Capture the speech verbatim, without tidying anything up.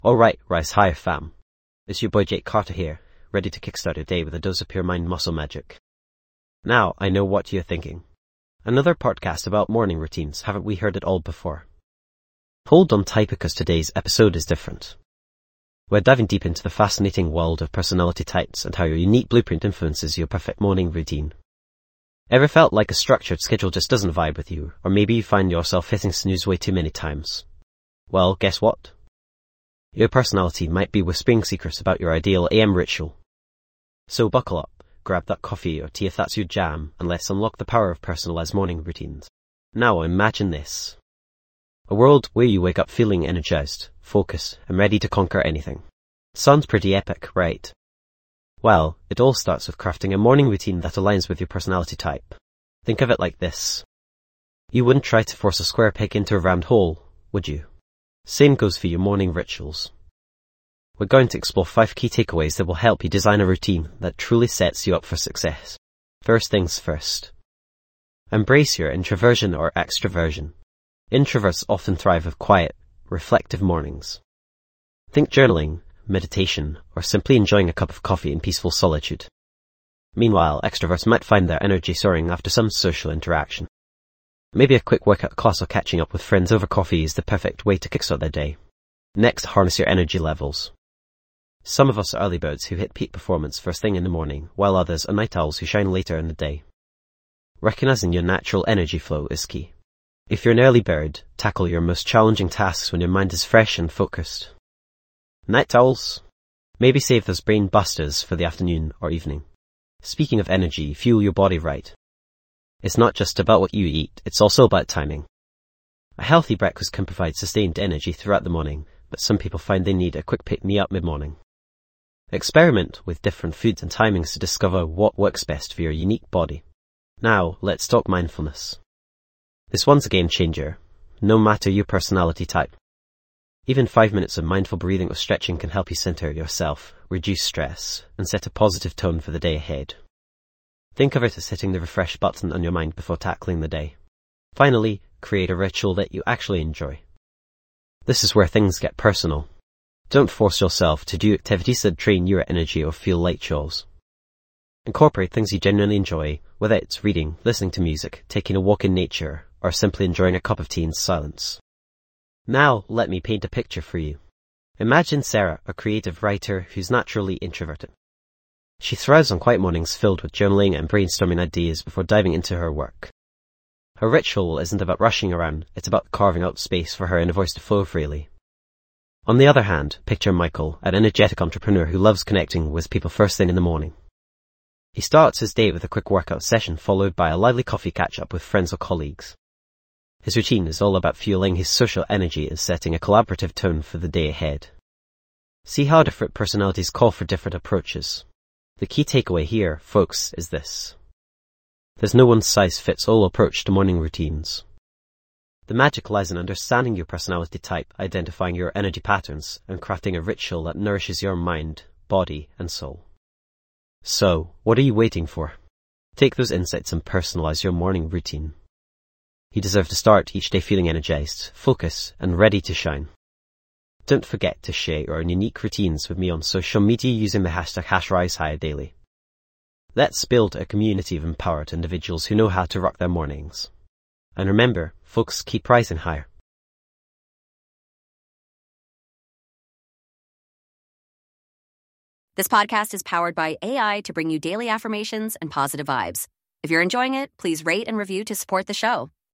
Alright, Rise High fam. It's your boy Jake Carter here, ready to kickstart your day with a dose of pure mind muscle magic. Now, I know what you're thinking. Another podcast about morning routines, haven't we heard it all before? Hold on tight because today's episode is different. We're diving deep into the fascinating world of personality types and how your unique blueprint influences your perfect morning routine. Ever felt like a structured schedule just doesn't vibe with you, or maybe you find yourself hitting snooze way too many times? Well, guess what? Your personality might be whispering secrets about your ideal A M ritual. So buckle up, grab that coffee or tea if that's your jam, and let's unlock the power of personalized morning routines. Now imagine this. A world where you wake up feeling energized, focused, and ready to conquer anything. Sounds pretty epic, right? Well, it all starts with crafting a morning routine that aligns with your personality type. Think of it like this. You wouldn't try to force a square peg into a round hole, would you? Same goes for your morning rituals. We're going to explore five key takeaways that will help you design a routine that truly sets you up for success. First things first. Embrace your introversion or extroversion. Introverts often thrive with quiet, reflective mornings. Think journaling, meditation, or simply enjoying a cup of coffee in peaceful solitude. Meanwhile, extroverts might find their energy soaring after some social interaction. Maybe a quick workout class or catching up with friends over coffee is the perfect way to kickstart their day. Next, harness your energy levels. Some of us are early birds who hit peak performance first thing in the morning, while others are night owls who shine later in the day. Recognizing your natural energy flow is key. If you're an early bird, tackle your most challenging tasks when your mind is fresh and focused. Night owls? Maybe save those brain busters for the afternoon or evening. Speaking of energy, fuel your body right. It's not just about what you eat, it's also about timing. A healthy breakfast can provide sustained energy throughout the morning, but some people find they need a quick pick-me-up mid-morning. Experiment with different foods and timings to discover what works best for your unique body. Now, let's talk mindfulness. This one's a game changer, no matter your personality type. Even five minutes of mindful breathing or stretching can help you center yourself, reduce stress, and set a positive tone for the day ahead. Think of it as hitting the refresh button on your mind before tackling the day. Finally, create a ritual that you actually enjoy. This is where things get personal. Don't force yourself to do activities that drain your energy or feel like chores. Incorporate things you genuinely enjoy, whether it's reading, listening to music, taking a walk in nature, or simply enjoying a cup of tea in silence. Now, let me paint a picture for you. Imagine Sarah, a creative writer who's naturally introverted. She thrives on quiet mornings filled with journaling and brainstorming ideas before diving into her work. Her ritual isn't about rushing around, it's about carving out space for her inner voice to flow freely. On the other hand, picture Michael, an energetic entrepreneur who loves connecting with people first thing in the morning. He starts his day with a quick workout session followed by a lively coffee catch-up with friends or colleagues. His routine is all about fueling his social energy and setting a collaborative tone for the day ahead. See how different personalities call for different approaches. The key takeaway here, folks, is this. There's no one-size-fits-all approach to morning routines. The magic lies in understanding your personality type, identifying your energy patterns, and crafting a ritual that nourishes your mind, body, and soul. So, what are you waiting for? Take those insights and personalize your morning routine. You deserve to start each day feeling energized, focused, and ready to shine. Don't forget to share your unique routines with me on social media using the hashtag HashRiseHigherDaily. Let's build a community of empowered individuals who know how to rock their mornings. And remember, folks, keep rising higher. This podcast is powered by A I to bring you daily affirmations and positive vibes. If you're enjoying it, please rate and review to support the show.